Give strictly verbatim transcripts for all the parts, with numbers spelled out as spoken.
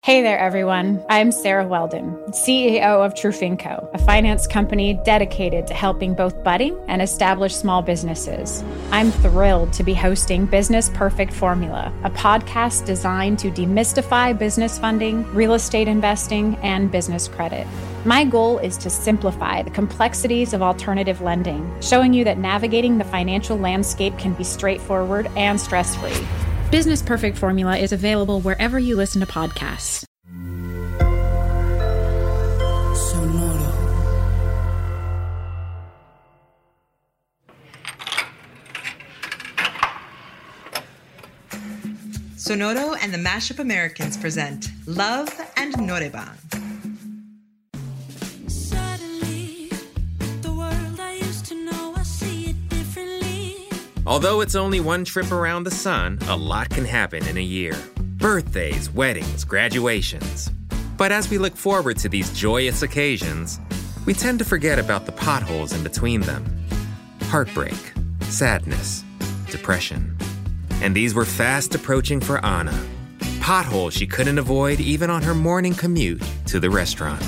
Hey there, everyone. I'm Sarah Weldon, C E O of Trufinco, a finance company dedicated to helping both budding and established small businesses. I'm thrilled to be hosting Business Perfect Formula, a podcast designed to demystify business funding, real estate investing, and business credit. My goal is to simplify the complexities of alternative lending, showing you that navigating the financial landscape can be straightforward and stress-free. Business Perfect Formula is available wherever you listen to podcasts. Sonoro. Sonoro and the Mashup Americans present Love and Noraebang. Although it's only one trip around the sun, a lot can happen in a year. Birthdays, weddings, graduations. But as we look forward to these joyous occasions, we tend to forget about the potholes in between them. Heartbreak, sadness, depression. And these were fast approaching for Anna. Potholes she couldn't avoid even on her morning commute to the restaurant.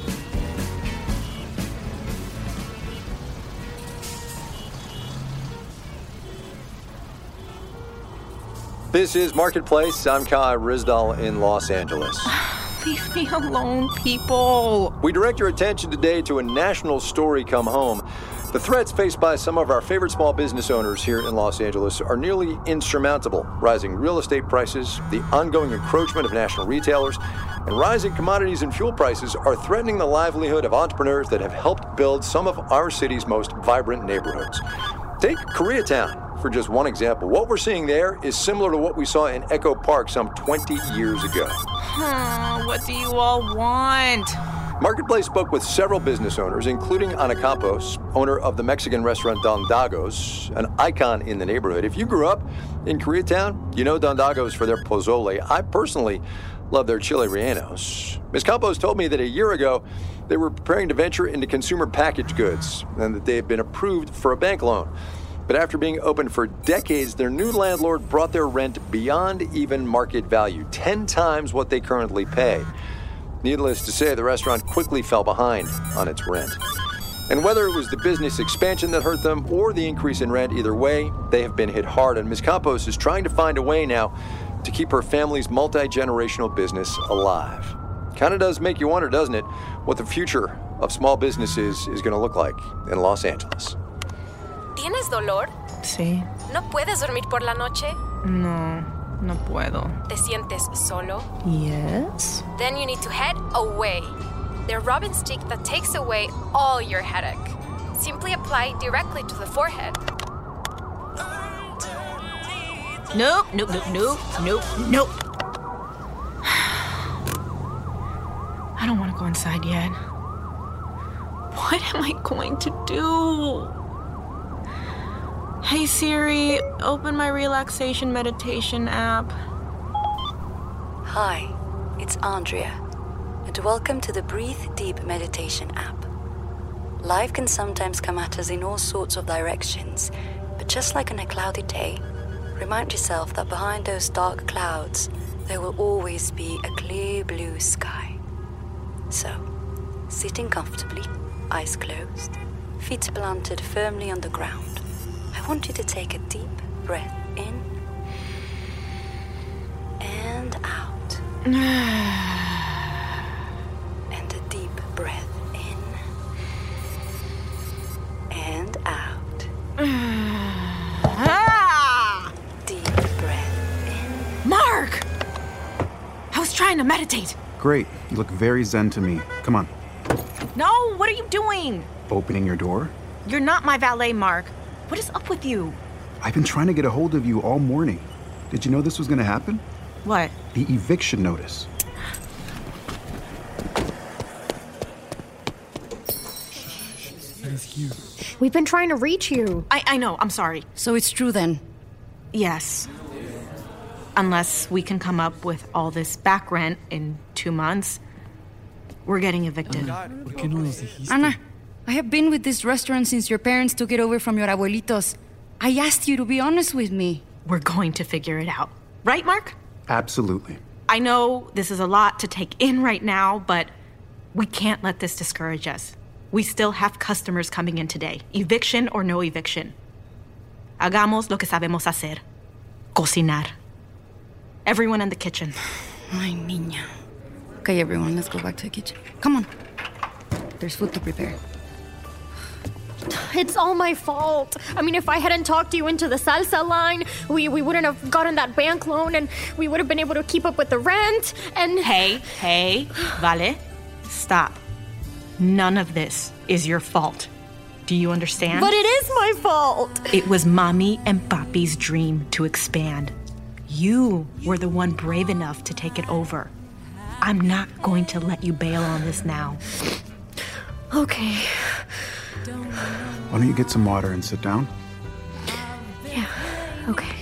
This is Marketplace. I'm Kai Rizdal in Los Angeles. Leave me alone, people. We direct your attention today to a national story come home. The threats faced by some of our favorite small business owners here in Los Angeles are nearly insurmountable. Rising real estate prices, the ongoing encroachment of national retailers, and rising commodities and fuel prices are threatening the livelihood of entrepreneurs that have helped build some of our city's most vibrant neighborhoods. Take Koreatown. For just one example, what we're seeing there is similar to what we saw in Echo Park some twenty years ago. Hmm, what do you all want? Marketplace spoke with several business owners, including Ana Campos, owner of the Mexican restaurant Don Dago's, an icon in the neighborhood. If you grew up in Koreatown, you know Don Dago's for their pozole. I personally love their chile rellenos. Miz Campos told me that a year ago, they were preparing to venture into consumer packaged goods and that they had been approved for a bank loan. But after being open for decades, their new landlord brought their rent beyond even market value, ten times what they currently pay. Needless to say, the restaurant quickly fell behind on its rent. And whether it was the business expansion that hurt them or the increase in rent, either way, they have been hit hard. And Miz Campos is trying to find a way now to keep her family's multi-generational business alive. Kind of does make you wonder, doesn't it, what the future of small businesses is going to look like in Los Angeles. ¿Tienes dolor? Sí. ¿No puedes dormir por la noche? No, no puedo. ¿Te sientes solo? Yes. Then you need to head away. The Robin stick that takes away all your headache. Simply apply directly to the forehead. Nope, nope, nope, nope, nope, nope. I don't want to go inside yet. What am I going to do? Hey Siri, open my relaxation meditation app. Hi, it's Andrea, and welcome to the Breathe Deep meditation app. Life can sometimes come at us in all sorts of directions, but just like on a cloudy day, remind yourself that behind those dark clouds, there will always be a clear blue sky. So, sitting comfortably, eyes closed, feet planted firmly on the ground, I want you to take a deep breath in and out. And a deep breath in and out. Deep breath in. Mark! I was trying to meditate. Great. You look very zen to me. Come on. No, what are you doing? Opening your door? You're not my valet, Mark. What is up with you? I've been trying to get a hold of you all morning. Did you know this was going to happen? What? The eviction notice. We've been trying to reach you. I, I know, I'm sorry. So it's true then? Yes. Unless we can come up with all this back rent in two months, we're getting evicted. Ana, I have been with this restaurant since your parents took it over from your abuelitos. I asked you to be honest with me. We're going to figure it out. Right, Mark? Absolutely. I know this is a lot to take in right now, but we can't let this discourage us. We still have customers coming in today, eviction or no eviction. Hagamos lo que sabemos hacer. Cocinar. Everyone in the kitchen. Ay, niña. Okay, everyone, let's go back to the kitchen. Come on. There's food to prepare. It's all my fault. I mean, if I hadn't talked you into the salsa line, we, we wouldn't have gotten that bank loan, and we would have been able to keep up with the rent, and... Hey, hey, Vale, stop. None of this is your fault. Do you understand? But it is my fault. It was Mommy and Papi's dream to expand. You were the one brave enough to take it over. I'm not going to let you bail on this now. Okay. Why don't you get some water and sit down? Yeah, okay.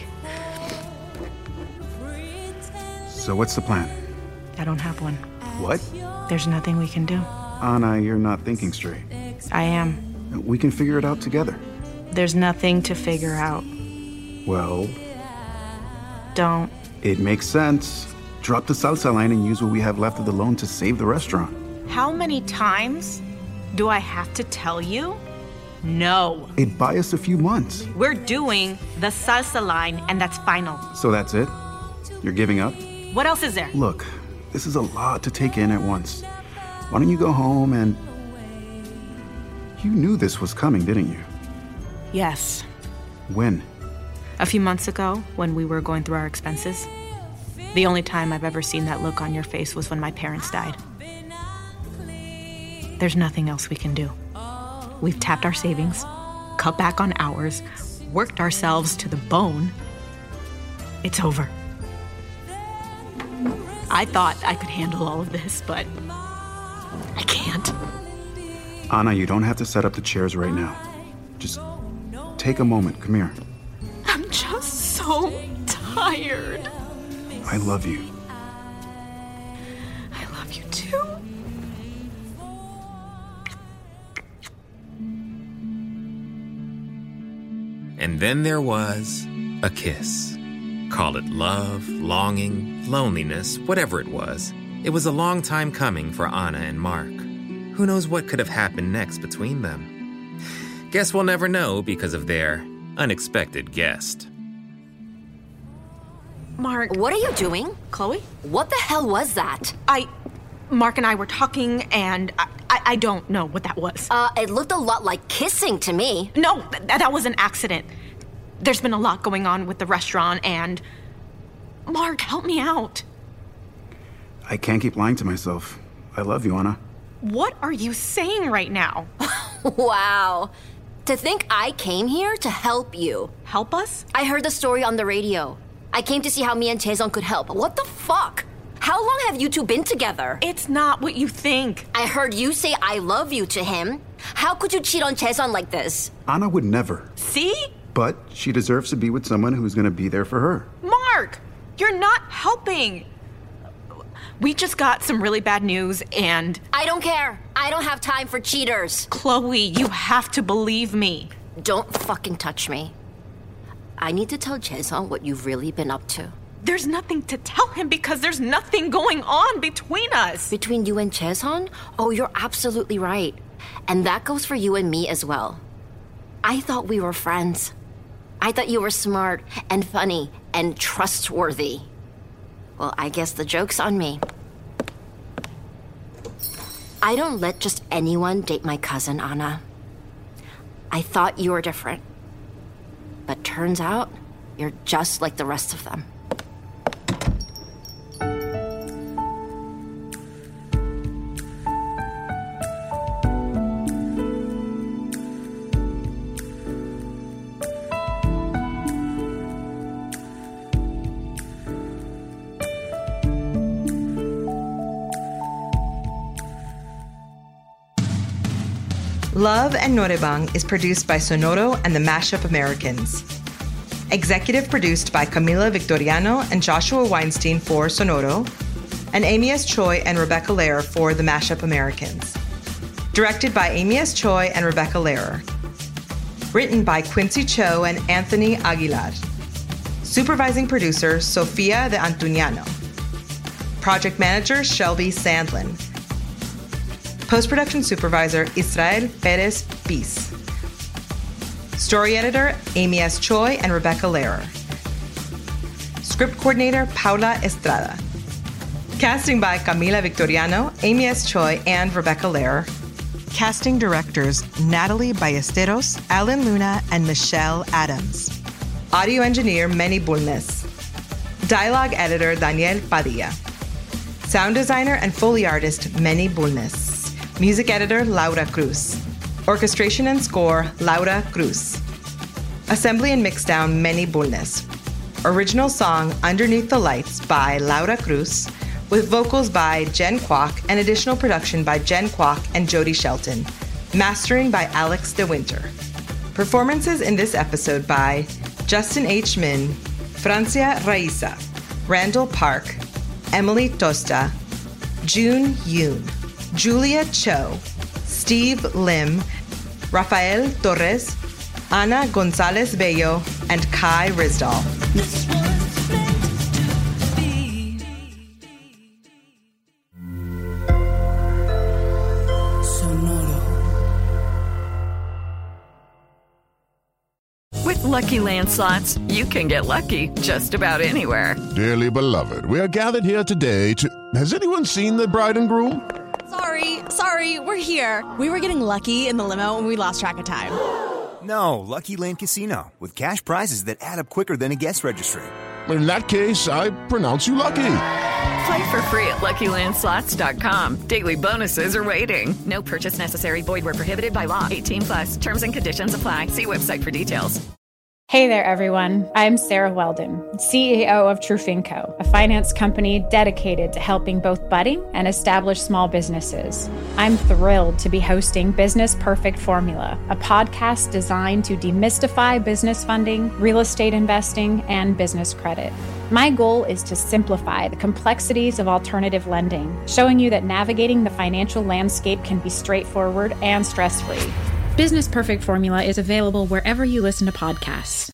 So what's the plan? I don't have one. What? There's nothing we can do. Anna, you're not thinking straight. I am. We can figure it out together. There's nothing to figure out. Well... Don't. It makes sense. Drop the salsa line and use what we have left of the loan to save the restaurant. How many times do I have to tell you? No. It'd buy us a few months. We're doing the salsa line, and that's final. So that's it? You're giving up? What else is there? Look, this is a lot to take in at once. Why don't you go home and... You knew this was coming, didn't you? Yes. When? A few months ago, when we were going through our expenses. The only time I've ever seen that look on your face was when my parents died. There's nothing else we can do. We've tapped our savings, cut back on hours, worked ourselves to the bone. It's over. I thought I could handle all of this, but I can't. Anna, you don't have to set up the chairs right now. Just take a moment. Come here. I'm just so tired. I love you. I love you too. And then there was a kiss. Call it love, longing, loneliness, whatever it was. It was a long time coming for Anna and Mark. Who knows what could have happened next between them? Guess we'll never know because of their unexpected guest. Mark. What are you doing? Chloe? What the hell was that? I... Mark and I were talking, and I, I, I don't know what that was. Uh, it looked a lot like kissing to me. No, th- that was an accident. There's been a lot going on with the restaurant, and... Mark, help me out. I can't keep lying to myself. I love you, Anna. What are you saying right now? Wow. To think I came here to help you. Help us? I heard the story on the radio. I came to see how me and Chaeson could help. What the fuck? How long have you two been together? It's not what you think. I heard you say I love you to him. How could you cheat on Chaeson like this? Anna would never. See? But she deserves to be with someone who's going to be there for her. Mark, you're not helping. We just got some really bad news, and... I don't care. I don't have time for cheaters. Chloe, you have to believe me. Don't fucking touch me. I need to tell Chaeson what you've really been up to. There's nothing to tell him because there's nothing going on between us. Between you and Chaeson? Oh, you're absolutely right. And that goes for you and me as well. I thought we were friends. I thought you were smart and funny and trustworthy. Well, I guess the joke's on me. I don't let just anyone date my cousin, Anna. I thought you were different. But turns out, you're just like the rest of them. Love and Norebang is produced by Sonoro and the Mashup Americans. Executive produced by Camila Victoriano and Joshua Weinstein for Sonoro, and Amy S. Choi and Rebecca Lehrer for the Mashup Americans. Directed by Amy S. Choi and Rebecca Lehrer. Written by Quincy Cho and Anthony Aguilar. Supervising producer, Sofia de Antuniano. Project Manager, Shelby Sandlin. Post-Production Supervisor, Israel Perez Piz. Story Editor, Amy S. Choi and Rebecca Lehrer. Script Coordinator, Paula Estrada. Casting by Camila Victoriano, Amy S. Choi, and Rebecca Lehrer. Casting Directors, Natalie Ballesteros, Alan Luna, and Michelle Adams. Audio Engineer, Manny Bulnes. Dialogue Editor, Daniel Padilla. Sound Designer and Foley Artist, Manny Bulnes. Music Editor, Laura Cruz. Orchestration and Score, Laura Cruz. Assembly and Mixdown, Manny Bulnes. Original song, Underneath the Lights by Laura Cruz, with vocals by Jen Kwok and additional production by Jen Kwok and Jody Shelton. Mastering by Alex DeWinter. Performances in this episode by Justin H. Min, Francia Raiza, Randall Park, Emily Tosta, June Yoon, Julia Cho, Steve Lim, Rafael Torres, Ana Gonzalez Bello, and Kai Rizdal. With Lucky Land Slots, you can get lucky just about anywhere. Dearly beloved, we are gathered here today to... Has anyone seen the bride and groom? Sorry, sorry, we're here. We were getting lucky in the limo and we lost track of time. No, Lucky Land Casino, with cash prizes that add up quicker than a guest registry. In that case, I pronounce you lucky. Play for free at Lucky Land Slots dot com. Daily bonuses are waiting. No purchase necessary. Void where prohibited by law. eighteen plus. Terms and conditions apply. See website for details. Hey there, everyone. I'm Sarah Weldon, C E O of Trufinco, a finance company dedicated to helping both budding and established small businesses. I'm thrilled to be hosting Business Perfect Formula, a podcast designed to demystify business funding, real estate investing, and business credit. My goal is to simplify the complexities of alternative lending, showing you that navigating the financial landscape can be straightforward and stress-free. Business Perfect Formula is available wherever you listen to podcasts.